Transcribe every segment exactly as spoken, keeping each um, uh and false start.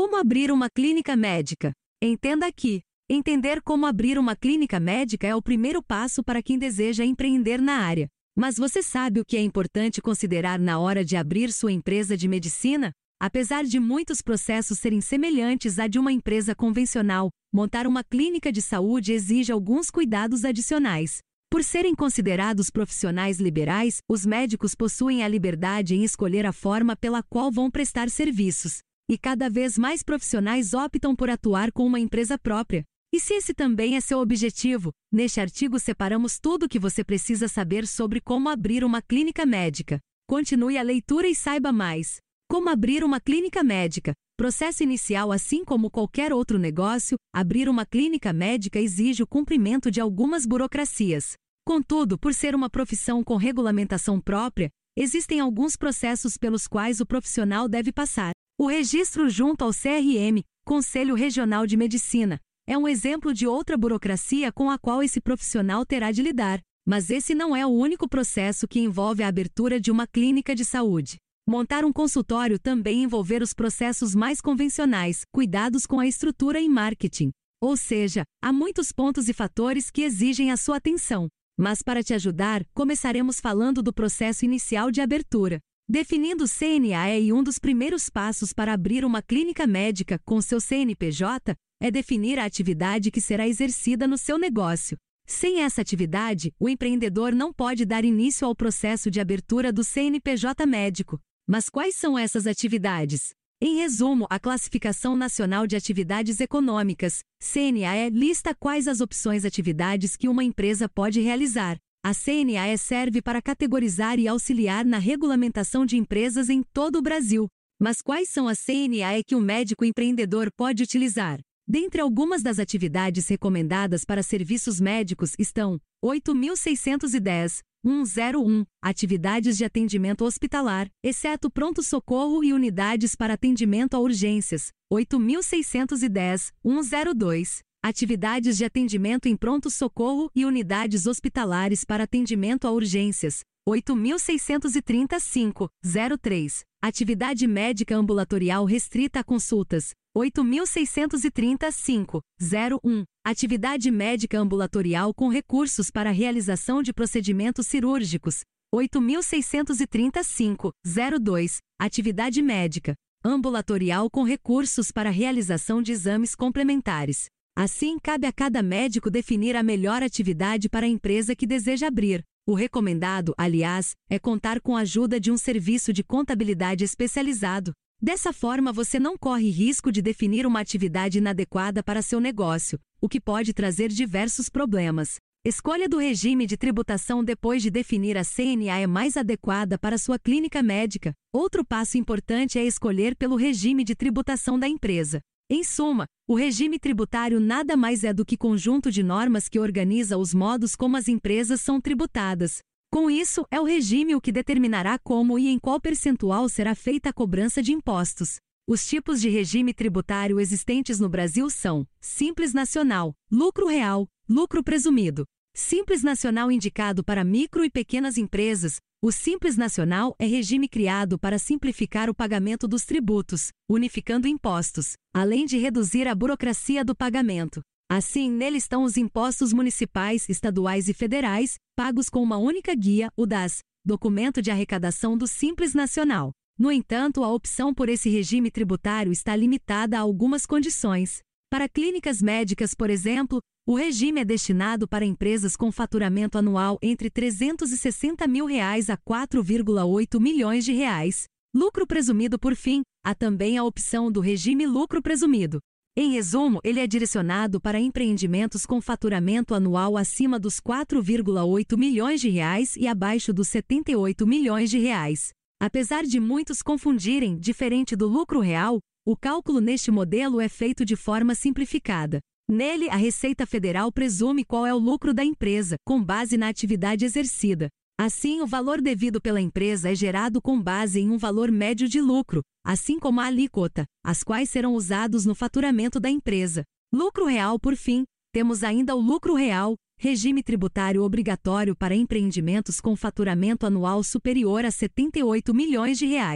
Como abrir uma clínica médica? Entenda aqui. Entender como abrir uma clínica médica é o primeiro passo para quem deseja empreender na área. Mas você sabe o que é importante considerar na hora de abrir sua empresa de medicina? Apesar de muitos processos serem semelhantes à de uma empresa convencional, montar uma clínica de saúde exige alguns cuidados adicionais. Por serem considerados profissionais liberais, os médicos possuem a liberdade em escolher a forma pela qual vão prestar serviços. E cada vez mais profissionais optam por atuar com uma empresa própria. E se esse também é seu objetivo, neste artigo separamos tudo o que você precisa saber sobre como abrir uma clínica médica. Continue a leitura e saiba mais. Como abrir uma clínica médica? Processo inicial. Assim como qualquer outro negócio, abrir uma clínica médica exige o cumprimento de algumas burocracias. Contudo, por ser uma profissão com regulamentação própria, existem alguns processos pelos quais o profissional deve passar. O registro junto ao C R M, Conselho Regional de Medicina, é um exemplo de outra burocracia com a qual esse profissional terá de lidar. Mas esse não é o único processo que envolve a abertura de uma clínica de saúde. Montar um consultório também envolver os processos mais convencionais, cuidados com a estrutura e marketing. Ou seja, há muitos pontos e fatores que exigem a sua atenção. Mas para te ajudar, começaremos falando do processo inicial de abertura. Definindo o C N A E, um dos primeiros passos para abrir uma clínica médica com seu C N P J é definir a atividade que será exercida no seu negócio. Sem essa atividade, o empreendedor não pode dar início ao processo de abertura do C N P J médico. Mas quais são essas atividades? Em resumo, a Classificação Nacional de Atividades Econômicas, C N A E, lista quais as opções atividades que uma empresa pode realizar. A C N A E serve para categorizar e auxiliar na regulamentação de empresas em todo o Brasil. Mas quais são as C N A E que o médico empreendedor pode utilizar? Dentre algumas das atividades recomendadas para serviços médicos estão oito mil seiscentos e dez, cento e um, atividades de atendimento hospitalar, exceto pronto-socorro e unidades para atendimento a urgências, oito mil seiscentos e dez, cento e dois, atividades de atendimento em pronto-socorro e unidades hospitalares para atendimento a urgências, oito mil seiscentos e trinta e cinco, zero três, atividade médica ambulatorial restrita a consultas, oito mil seiscentos e trinta e cinco, zero um, atividade médica ambulatorial com recursos para realização de procedimentos cirúrgicos, oito mil seiscentos e trinta e cinco, zero dois, atividade médica ambulatorial com recursos para realização de exames complementares. Assim, cabe a cada médico definir a melhor atividade para a empresa que deseja abrir. O recomendado, aliás, é contar com a ajuda de um serviço de contabilidade especializado. Dessa forma, você não corre risco de definir uma atividade inadequada para seu negócio, o que pode trazer diversos problemas. Escolha do regime de tributação depois de definir a C N A E mais adequada para sua clínica médica. Outro passo importante é escolher pelo regime de tributação da empresa. Em suma, o regime tributário nada mais é do que conjunto de normas que organiza os modos como as empresas são tributadas. Com isso, é o regime o que determinará como e em qual percentual será feita a cobrança de impostos. Os tipos de regime tributário existentes no Brasil são Simples Nacional, Lucro Real, Lucro Presumido. Simples Nacional indicado para micro e pequenas empresas. O Simples Nacional é regime criado para simplificar o pagamento dos tributos, unificando impostos, além de reduzir a burocracia do pagamento. Assim, nele estão os impostos municipais, estaduais e federais, pagos com uma única guia, o D A S, Documento de Arrecadação do Simples Nacional. No entanto, a opção por esse regime tributário está limitada a algumas condições. Para clínicas médicas, por exemplo, o regime é destinado para empresas com faturamento anual entre trezentos e sessenta mil reais a quatro vírgula oito milhões de reais. Lucro presumido, por fim, há também a opção do regime lucro presumido. Em resumo, ele é direcionado para empreendimentos com faturamento anual acima dos quatro vírgula oito milhões de reais e abaixo dos setenta e oito milhões de reais. Apesar de muitos confundirem, diferente do lucro real, o cálculo neste modelo é feito de forma simplificada. Nele, a Receita Federal presume qual é o lucro da empresa, com base na atividade exercida. Assim, o valor devido pela empresa é gerado com base em um valor médio de lucro, assim como a alíquota, as quais serão usados no faturamento da empresa. Lucro real, por fim, temos ainda o lucro real, regime tributário obrigatório para empreendimentos com faturamento anual superior a setenta e oito milhões de reais.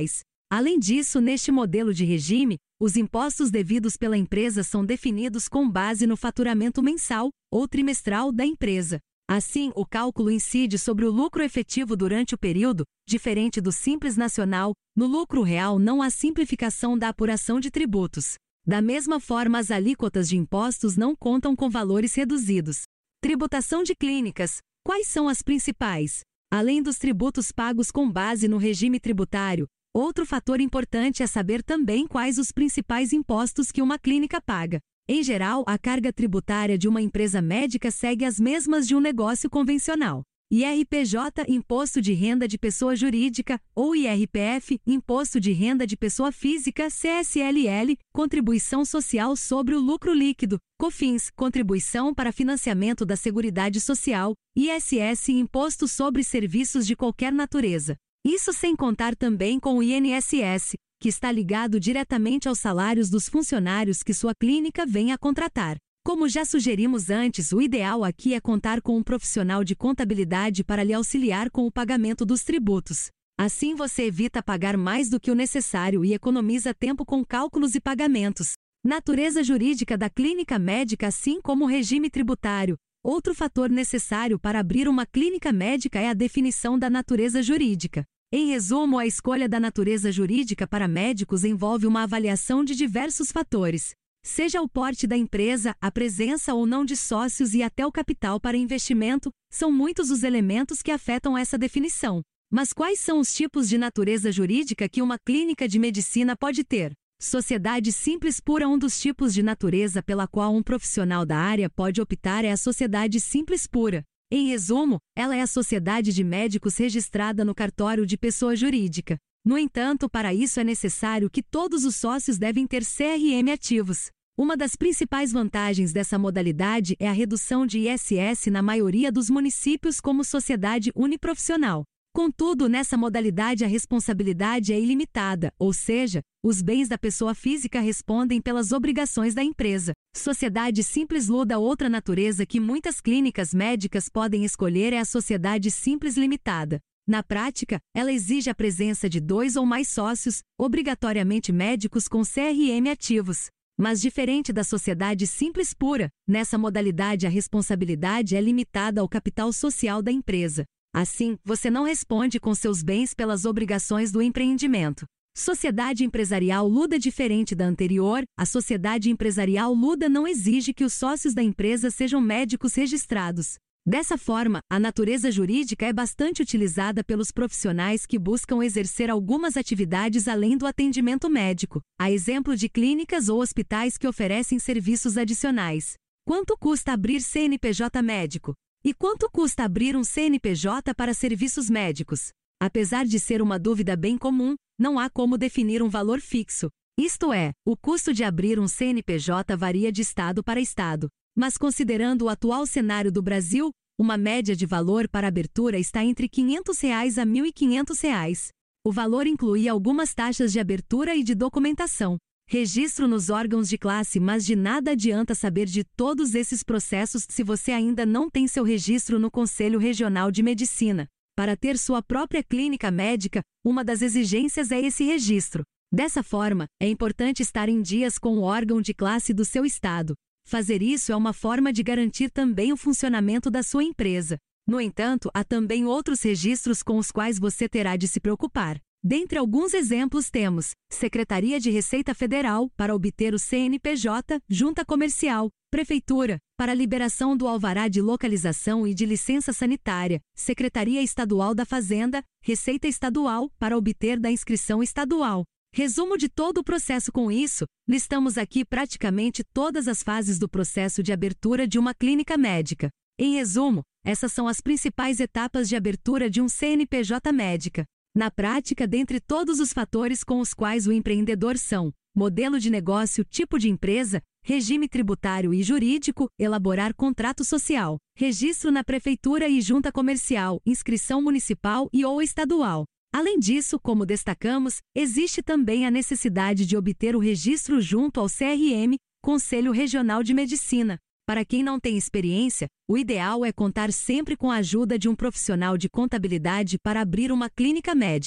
Além disso, neste modelo de regime, os impostos devidos pela empresa são definidos com base no faturamento mensal ou trimestral da empresa. Assim, o cálculo incide sobre o lucro efetivo durante o período, diferente do Simples Nacional. No lucro real não há simplificação da apuração de tributos. Da mesma forma, as alíquotas de impostos não contam com valores reduzidos. Tributação de clínicas. Quais são as principais? Além dos tributos pagos com base no regime tributário, outro fator importante é saber também quais os principais impostos que uma clínica paga. Em geral, a carga tributária de uma empresa médica segue as mesmas de um negócio convencional. I R P J, Imposto de Renda de Pessoa Jurídica, ou I R P F, Imposto de Renda de Pessoa Física, C S L L, Contribuição Social sobre o Lucro Líquido, COFINS, Contribuição para Financiamento da Seguridade Social, I S S, Imposto sobre Serviços de qualquer natureza. Isso sem contar também com o I N S S, que está ligado diretamente aos salários dos funcionários que sua clínica venha a contratar. Como já sugerimos antes, o ideal aqui é contar com um profissional de contabilidade para lhe auxiliar com o pagamento dos tributos. Assim você evita pagar mais do que o necessário e economiza tempo com cálculos e pagamentos. Natureza jurídica da clínica médica, assim como o regime tributário. Outro fator necessário para abrir uma clínica médica é a definição da natureza jurídica. Em resumo, a escolha da natureza jurídica para médicos envolve uma avaliação de diversos fatores. Seja o porte da empresa, a presença ou não de sócios e até o capital para investimento, são muitos os elementos que afetam essa definição. Mas quais são os tipos de natureza jurídica que uma clínica de medicina pode ter? Sociedade simples pura. Um dos tipos de natureza pela qual um profissional da área pode optar é a sociedade simples pura. Em resumo, ela é a sociedade de médicos registrada no cartório de pessoa jurídica. No entanto, para isso é necessário que todos os sócios devem ter C R M ativos. Uma das principais vantagens dessa modalidade é a redução de I S S na maioria dos municípios como sociedade uniprofissional. Contudo, nessa modalidade a responsabilidade é ilimitada, ou seja, os bens da pessoa física respondem pelas obrigações da empresa. Sociedade simples luda. Outra natureza que muitas clínicas médicas podem escolher é a sociedade simples limitada. Na prática, ela exige a presença de dois ou mais sócios, obrigatoriamente médicos com C R M ativos. Mas diferente da sociedade simples pura, nessa modalidade a responsabilidade é limitada ao capital social da empresa. Assim, você não responde com seus bens pelas obrigações do empreendimento. Sociedade empresarial luda. Diferente da anterior, a sociedade empresarial luda não exige que os sócios da empresa sejam médicos registrados. Dessa forma, a natureza jurídica é bastante utilizada pelos profissionais que buscam exercer algumas atividades além do atendimento médico, a exemplo de clínicas ou hospitais que oferecem serviços adicionais. Quanto custa abrir C N P J médico? E quanto custa abrir um C N P J para serviços médicos? Apesar de ser uma dúvida bem comum, não há como definir um valor fixo. Isto é, o custo de abrir um C N P J varia de estado para estado. Mas considerando o atual cenário do Brasil, uma média de valor para abertura está entre quinhentos reais a mil e quinhentos reais. O valor inclui algumas taxas de abertura e de documentação. Registro nos órgãos de classe, mas de nada adianta saber de todos esses processos se você ainda não tem seu registro no Conselho Regional de Medicina. Para ter sua própria clínica médica, uma das exigências é esse registro. Dessa forma, é importante estar em dias com o órgão de classe do seu estado. Fazer isso é uma forma de garantir também o funcionamento da sua empresa. No entanto, há também outros registros com os quais você terá de se preocupar. Dentre alguns exemplos temos Secretaria de Receita Federal, para obter o C N P J, Junta Comercial, Prefeitura, para liberação do alvará de localização e de licença sanitária, Secretaria Estadual da Fazenda, Receita Estadual, para obter da inscrição estadual. Resumo de todo o processo. Com isso, listamos aqui praticamente todas as fases do processo de abertura de uma clínica médica. Em resumo, essas são as principais etapas de abertura de um C N P J médica. Na prática, dentre todos os fatores com os quais o empreendedor são modelo de negócio, tipo de empresa, regime tributário e jurídico, elaborar contrato social, registro na prefeitura e junta comercial, inscrição municipal e ou estadual. Além disso, como destacamos, existe também a necessidade de obter o registro junto ao C R M, Conselho Regional de Medicina. Para quem não tem experiência, o ideal é contar sempre com a ajuda de um profissional de contabilidade para abrir uma clínica médica.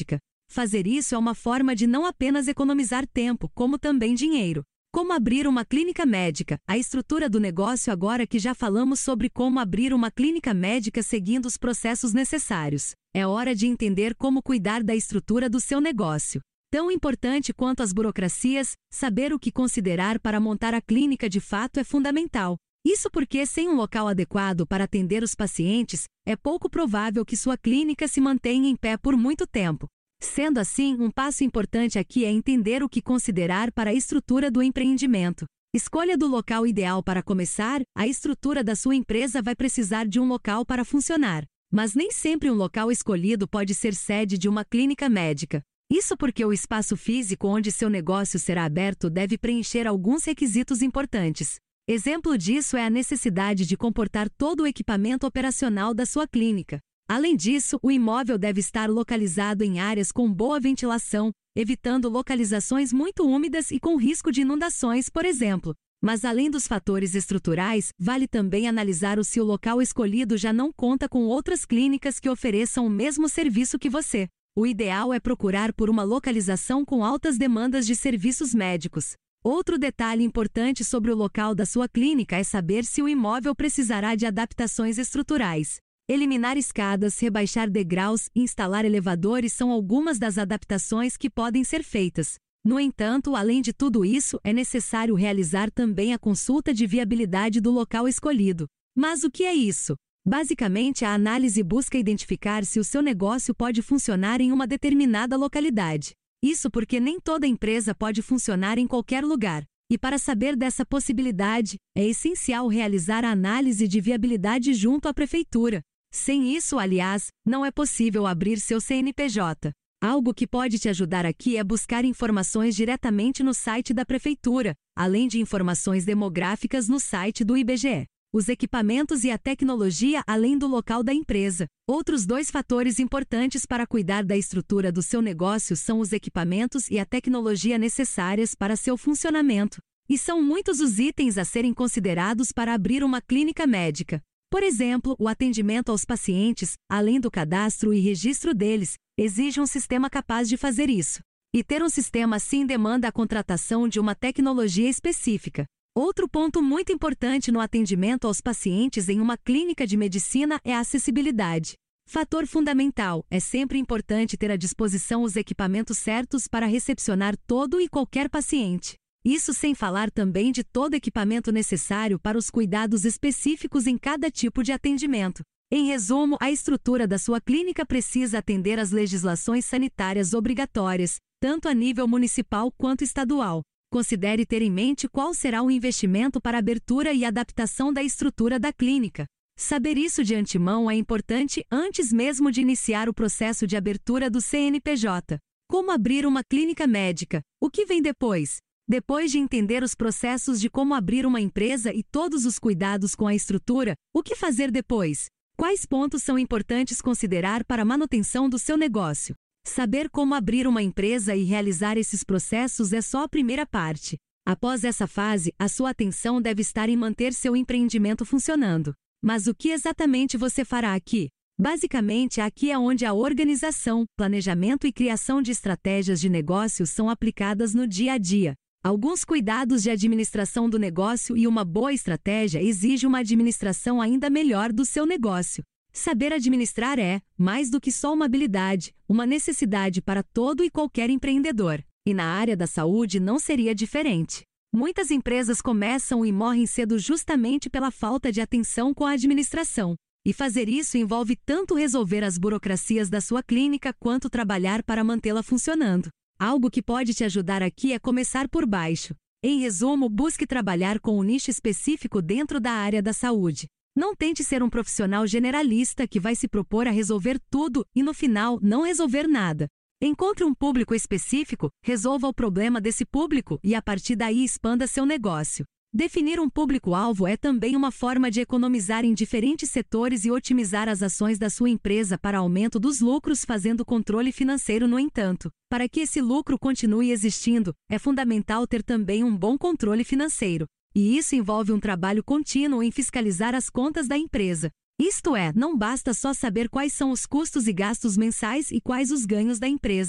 Fazer isso é uma forma de não apenas economizar tempo, como também dinheiro. Como abrir uma clínica médica? A estrutura do negócio. Agora que já falamos sobre como abrir uma clínica médica seguindo os processos necessários, é hora de entender como cuidar da estrutura do seu negócio. Tão importante quanto as burocracias, saber o que considerar para montar a clínica de fato é fundamental. Isso porque, sem um local adequado para atender os pacientes, é pouco provável que sua clínica se mantenha em pé por muito tempo. Sendo assim, um passo importante aqui é entender o que considerar para a estrutura do empreendimento. Escolha do local ideal para começar. A estrutura da sua empresa vai precisar de um local para funcionar, mas nem sempre um local escolhido pode ser sede de uma clínica médica. Isso porque o espaço físico onde seu negócio será aberto deve preencher alguns requisitos importantes. Exemplo disso é a necessidade de comportar todo o equipamento operacional da sua clínica. Além disso, o imóvel deve estar localizado em áreas com boa ventilação, evitando localizações muito úmidas e com risco de inundações, por exemplo. Mas além dos fatores estruturais, vale também analisar se o local escolhido já não conta com outras clínicas que ofereçam o mesmo serviço que você. O ideal é procurar por uma localização com altas demandas de serviços médicos. Outro detalhe importante sobre o local da sua clínica é saber se o imóvel precisará de adaptações estruturais. Eliminar escadas, rebaixar degraus e instalar elevadores são algumas das adaptações que podem ser feitas. No entanto, além de tudo isso, é necessário realizar também a consulta de viabilidade do local escolhido. Mas o que é isso? Basicamente, a análise busca identificar se o seu negócio pode funcionar em uma determinada localidade. Isso porque nem toda empresa pode funcionar em qualquer lugar. E para saber dessa possibilidade, é essencial realizar a análise de viabilidade junto à prefeitura. Sem isso, aliás, não é possível abrir seu C N P J. Algo que pode te ajudar aqui é buscar informações diretamente no site da prefeitura, além de informações demográficas no site do I B G E. Os equipamentos e a tecnologia além do local da empresa. Outros dois fatores importantes para cuidar da estrutura do seu negócio são os equipamentos e a tecnologia necessárias para seu funcionamento. E são muitos os itens a serem considerados para abrir uma clínica médica. Por exemplo, o atendimento aos pacientes, além do cadastro e registro deles, exige um sistema capaz de fazer isso. E ter um sistema assim demanda a contratação de uma tecnologia específica. Outro ponto muito importante no atendimento aos pacientes em uma clínica de medicina é a acessibilidade. Fator fundamental, é sempre importante ter à disposição os equipamentos certos para recepcionar todo e qualquer paciente. Isso sem falar também de todo equipamento necessário para os cuidados específicos em cada tipo de atendimento. Em resumo, a estrutura da sua clínica precisa atender às legislações sanitárias obrigatórias, tanto a nível municipal quanto estadual. Considere ter em mente qual será o investimento para a abertura e adaptação da estrutura da clínica. Saber isso de antemão é importante antes mesmo de iniciar o processo de abertura do C N P J. Como abrir uma clínica médica? O que vem depois? Depois de entender os processos de como abrir uma empresa e todos os cuidados com a estrutura, o que fazer depois? Quais pontos são importantes considerar para a manutenção do seu negócio? Saber como abrir uma empresa e realizar esses processos é só a primeira parte. Após essa fase, a sua atenção deve estar em manter seu empreendimento funcionando. Mas o que exatamente você fará aqui? Basicamente, aqui é onde a organização, planejamento e criação de estratégias de negócio são aplicadas no dia a dia. Alguns cuidados de administração do negócio e uma boa estratégia exigem uma administração ainda melhor do seu negócio. Saber administrar é, mais do que só uma habilidade, uma necessidade para todo e qualquer empreendedor. E na área da saúde não seria diferente. Muitas empresas começam e morrem cedo justamente pela falta de atenção com a administração. E fazer isso envolve tanto resolver as burocracias da sua clínica quanto trabalhar para mantê-la funcionando. Algo que pode te ajudar aqui é começar por baixo. Em resumo, busque trabalhar com um nicho específico dentro da área da saúde. Não tente ser um profissional generalista que vai se propor a resolver tudo e, no final, não resolver nada. Encontre um público específico, resolva o problema desse público e, a partir daí, expanda seu negócio. Definir um público-alvo é também uma forma de economizar em diferentes setores e otimizar as ações da sua empresa para aumento dos lucros, fazendo controle financeiro. No entanto, para que esse lucro continue existindo, é fundamental ter também um bom controle financeiro. E isso envolve um trabalho contínuo em fiscalizar as contas da empresa. Isto é, não basta só saber quais são os custos e gastos mensais e quais os ganhos da empresa.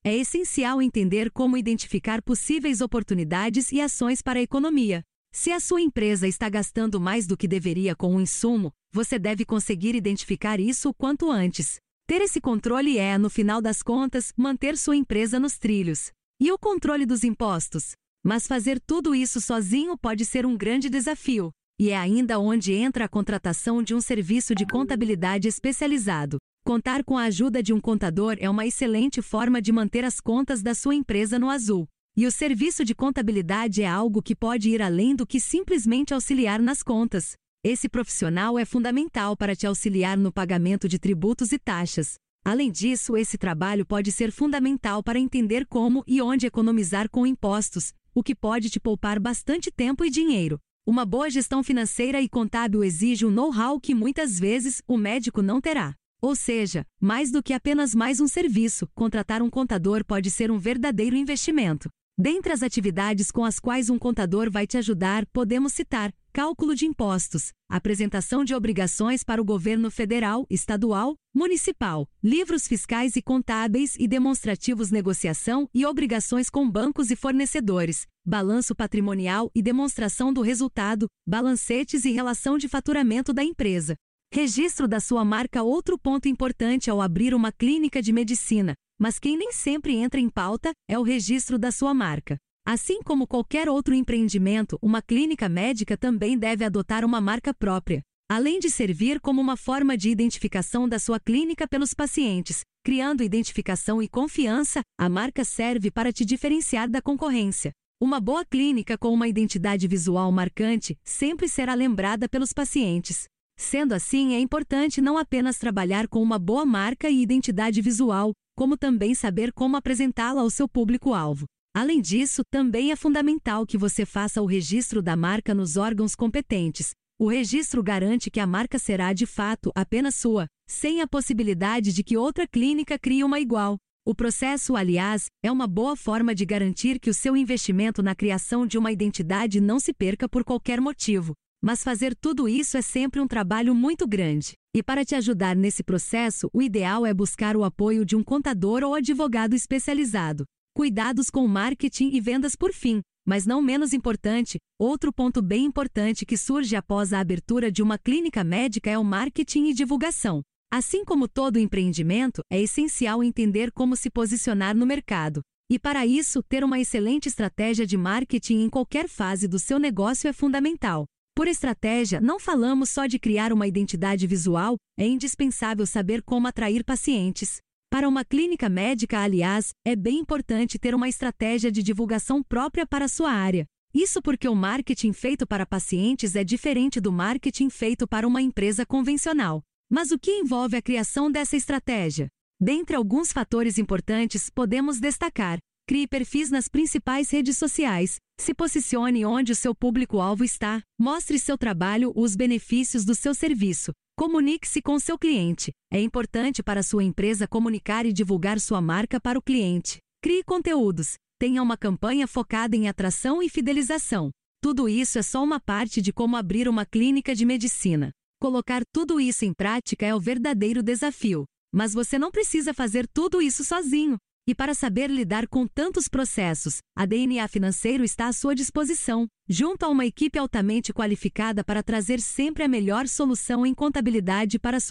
é essencial entender como identificar possíveis oportunidades e ações para a economia. Se a sua empresa está gastando mais do que deveria com um insumo, você deve conseguir identificar isso o quanto antes. Ter esse controle é, no final das contas, manter sua empresa nos trilhos. E o controle dos impostos? Mas fazer tudo isso sozinho pode ser um grande desafio. E é ainda onde entra a contratação de um serviço de contabilidade especializado. Contar com a ajuda de um contador é uma excelente forma de manter as contas da sua empresa no azul. E o serviço de contabilidade é algo que pode ir além do que simplesmente auxiliar nas contas. Esse profissional é fundamental para te auxiliar no pagamento de tributos e taxas. Além disso, esse trabalho pode ser fundamental para entender como e onde economizar com impostos, o que pode te poupar bastante tempo e dinheiro. Uma boa gestão financeira e contábil exige um know-how que muitas vezes o médico não terá. Ou seja, mais do que apenas mais um serviço, contratar um contador pode ser um verdadeiro investimento. Dentre as atividades com as quais um contador vai te ajudar, podemos citar cálculo de impostos, apresentação de obrigações para o governo federal, estadual, municipal, livros fiscais e contábeis e demonstrativos, negociação e obrigações com bancos e fornecedores, balanço patrimonial e demonstração do resultado, balancetes e relação de faturamento da empresa. Registro da sua marca. Outro ponto importante ao abrir uma clínica de medicina, mas quem nem sempre entra em pauta, é o registro da sua marca. Assim como qualquer outro empreendimento, uma clínica médica também deve adotar uma marca própria. Além de servir como uma forma de identificação da sua clínica pelos pacientes, criando identificação e confiança, a marca serve para te diferenciar da concorrência. Uma boa clínica com uma identidade visual marcante sempre será lembrada pelos pacientes. Sendo assim, é importante não apenas trabalhar com uma boa marca e identidade visual, como também saber como apresentá-la ao seu público-alvo. Além disso, também é fundamental que você faça o registro da marca nos órgãos competentes. O registro garante que a marca será, de fato, apenas sua, sem a possibilidade de que outra clínica crie uma igual. O processo, aliás, é uma boa forma de garantir que o seu investimento na criação de uma identidade não se perca por qualquer motivo. Mas fazer tudo isso é sempre um trabalho muito grande. E para te ajudar nesse processo, o ideal é buscar o apoio de um contador ou advogado especializado. Cuidados com marketing e vendas por fim, mas não menos importante, outro ponto bem importante que surge após a abertura de uma clínica médica é o marketing e divulgação. Assim como todo empreendimento, é essencial entender como se posicionar no mercado. E para isso, ter uma excelente estratégia de marketing em qualquer fase do seu negócio é fundamental. Por estratégia, não falamos só de criar uma identidade visual, é indispensável saber como atrair pacientes. Para uma clínica médica, aliás, é bem importante ter uma estratégia de divulgação própria para a sua área. Isso porque o marketing feito para pacientes é diferente do marketing feito para uma empresa convencional. Mas o que envolve a criação dessa estratégia? Dentre alguns fatores importantes, podemos destacar: crie perfis nas principais redes sociais, se posicione onde o seu público-alvo está, mostre seu trabalho, os benefícios do seu serviço. Comunique-se com seu cliente. É importante para sua empresa comunicar e divulgar sua marca para o cliente. Crie conteúdos. Tenha uma campanha focada em atração e fidelização. Tudo isso é só uma parte de como abrir uma clínica de medicina. Colocar tudo isso em prática é o verdadeiro desafio. Mas você não precisa fazer tudo isso sozinho. E para saber lidar com tantos processos, a D N A Financeiro está à sua disposição, junto a uma equipe altamente qualificada para trazer sempre a melhor solução em contabilidade para